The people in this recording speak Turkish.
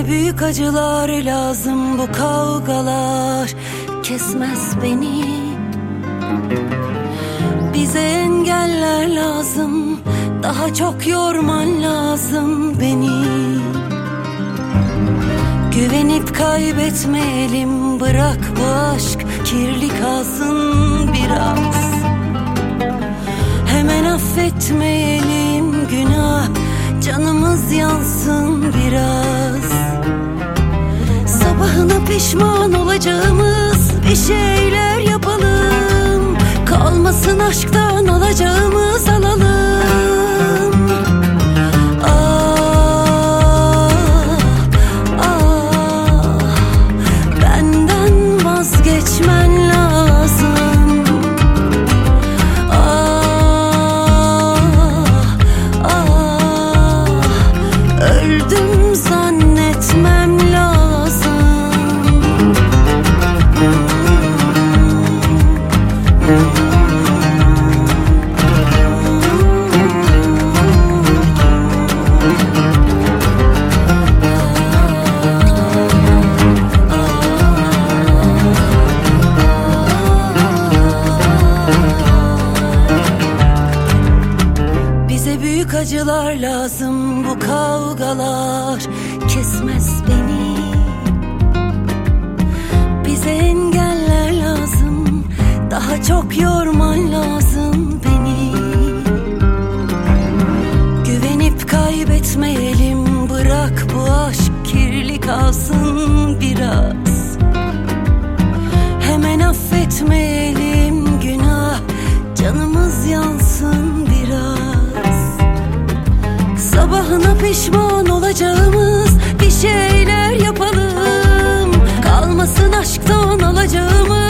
Bize büyük acılar lazım, bu kavgalar kesmez beni. Bize engeller lazım, daha çok yorman lazım beni. Güvenip kaybetmeyelim, bırak bu aşk kirli kalsın biraz. Hemen affetmeyelim günah, canımız yansın biraz. Sabahına pişman olacağımız bir şeyler yapalım. Kalmasın aşktan alacağımız alalım. Benden vazgeçmen lazım. Öldüm zannetmem lazım. Bize büyük acılar lazım, bu kavgalar kesmez beni. Bize engeller lazım, daha çok yorman lazım beni. Güvenip kaybetmeyelim, bırak bu aşk kirli kalsın biraz. Hemen affetmeyelim günah, canımız yansın biraz. Sabahına pişman olacağımız bir şeyler yapalım. Kalmasın aşktan alacağımız